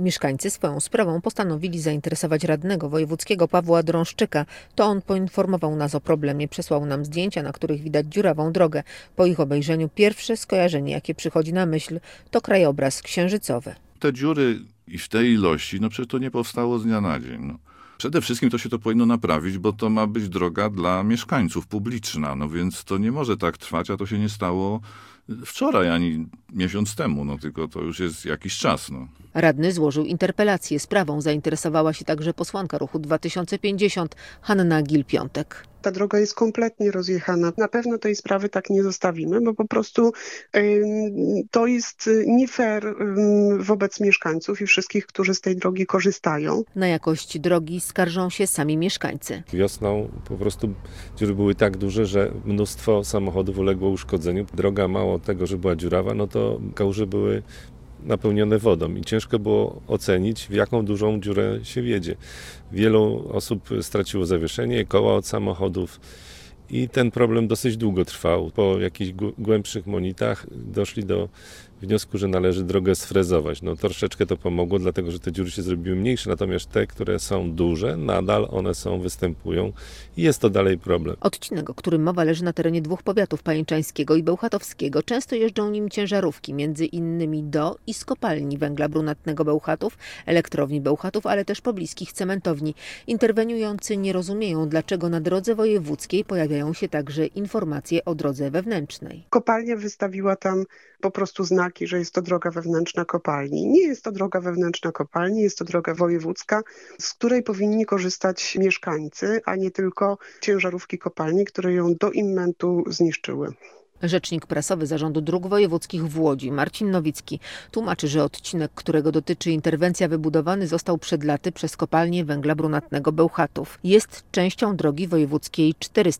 Mieszkańcy swoją sprawą postanowili zainteresować radnego wojewódzkiego Pawła Drążczyka. To on poinformował nas o problemie, przesłał nam zdjęcia, na których widać dziurawą drogę. Po ich obejrzeniu pierwsze skojarzenie, jakie przychodzi na myśl, to krajobraz księżycowy. Te dziury i w tej ilości, przecież to nie powstało z dnia na dzień. Przede wszystkim to się to powinno naprawić, bo to ma być droga dla mieszkańców, publiczna, więc to nie może tak trwać, a to się nie stało wczoraj ani miesiąc temu, tylko to już jest jakiś czas. Radny złożył interpelację. Sprawą zainteresowała się także posłanka Ruchu 2050 Hanna Gill-Piątek. Ta droga jest kompletnie rozjechana. Na pewno tej sprawy tak nie zostawimy, bo po prostu to jest nie fair wobec mieszkańców i wszystkich, którzy z tej drogi korzystają. Na jakość drogi skarżą się sami mieszkańcy. Wiosną po prostu dziury były tak duże, że mnóstwo samochodów uległo uszkodzeniu. Droga mało tego, że była dziurawa, to kałuże były napełnione wodą i ciężko było ocenić, w jaką dużą dziurę się wjedzie. Wielu osób straciło zawieszenie, koła od samochodów i ten problem dosyć długo trwał. Po jakichś głębszych monitach doszli do wniosku, że należy drogę sfrezować. Troszeczkę to pomogło, dlatego że te dziury się zrobiły mniejsze, natomiast te, które są duże, nadal one występują i jest to dalej problem. Odcinek, o którym mowa, leży na terenie dwóch powiatów, pajęczańskiego i bełchatowskiego. Często jeżdżą nim ciężarówki, między innymi do i z kopalni węgla brunatnego Bełchatów, elektrowni Bełchatów, ale też pobliskich cementowni. Interweniujący nie rozumieją, dlaczego na drodze wojewódzkiej pojawiają się także informacje o drodze wewnętrznej. Kopalnia wystawiła tam po prostu znaki, że jest to droga wewnętrzna kopalni. Nie jest to droga wewnętrzna kopalni, jest to droga wojewódzka, z której powinni korzystać mieszkańcy, a nie tylko ciężarówki kopalni, które ją do immentu zniszczyły. Rzecznik prasowy Zarządu Dróg Wojewódzkich w Łodzi, Marcin Nowicki, tłumaczy, że odcinek, którego dotyczy interwencja, wybudowany został przed laty przez kopalnię węgla brunatnego Bełchatów. Jest częścią drogi wojewódzkiej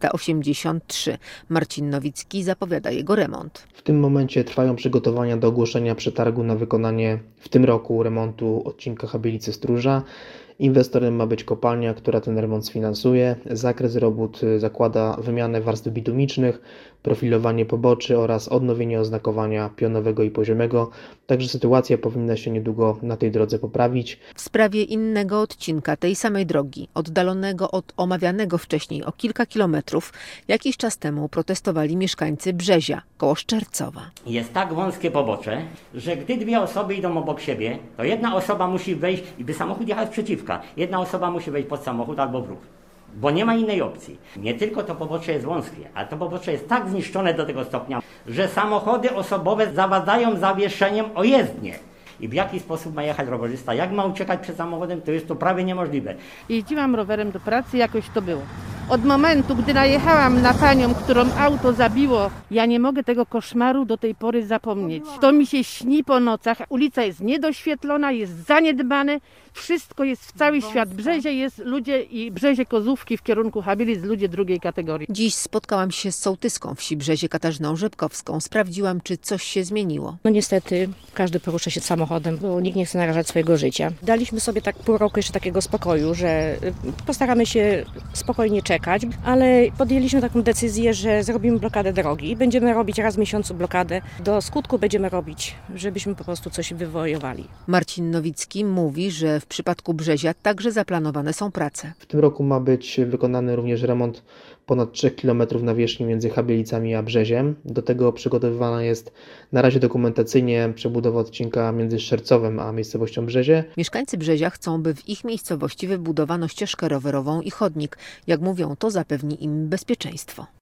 483. Marcin Nowicki zapowiada jego remont. W tym momencie trwają przygotowania do ogłoszenia przetargu na wykonanie w tym roku remontu odcinka Chabilice Stróża. Inwestorem ma być kopalnia, która ten remont sfinansuje. Zakres robót zakłada wymianę warstw bitumicznych, profilowanie poboczy oraz odnowienie oznakowania pionowego i poziomego. Także sytuacja powinna się niedługo na tej drodze poprawić. W sprawie innego odcinka tej samej drogi, oddalonego od omawianego wcześniej o kilka kilometrów, jakiś czas temu protestowali mieszkańcy Brzezia, koło Szczercowa. Jest tak wąskie pobocze, że gdy dwie osoby idą obok siebie, to jedna osoba musi wejść i by samochód jechał sprzeciwka. Jedna osoba musi wejść pod samochód albo w ruch, bo nie ma innej opcji. Nie tylko to pobocze jest wąskie, ale to pobocze jest tak zniszczone do tego stopnia, że samochody osobowe zawadają zawieszeniem o jezdnię. I w jaki sposób ma jechać rowerzysta? Jak ma uciekać przed samochodem, to jest to prawie niemożliwe. Jeździłam rowerem do pracy, jakoś to było. Od momentu, gdy najechałam na panią, którą auto zabiło, ja nie mogę tego koszmaru do tej pory zapomnieć. To mi się śni po nocach. Ulica jest niedoświetlona, jest zaniedbane. Wszystko jest w cały świat. Brzezie jest ludzie i Brzezie Kozówki w kierunku Chabilic, ludzie drugiej kategorii. Dziś spotkałam się z sołtyską wsi Brzezie Katarzyną Rzepkowską. Sprawdziłam, czy coś się zmieniło. Niestety każdy porusza się samochodem, bo nikt nie chce narażać swojego życia. Daliśmy sobie tak pół roku jeszcze takiego spokoju, że postaramy się spokojnie czekać, ale podjęliśmy taką decyzję, że zrobimy blokadę drogi. Będziemy robić raz w miesiącu blokadę. Do skutku będziemy robić, żebyśmy po prostu coś wywojowali. Marcin Nowicki mówi, że w przypadku Brzezia także zaplanowane są prace. W tym roku ma być wykonany również remont ponad 3 km nawierzchni między Chabilicami a Brzeziem. Do tego przygotowywana jest na razie dokumentacyjnie przebudowa odcinka między Szczercowem a miejscowością Brzezie. Mieszkańcy Brzezia chcą, by w ich miejscowości wybudowano ścieżkę rowerową i chodnik. Jak mówią, to zapewni im bezpieczeństwo.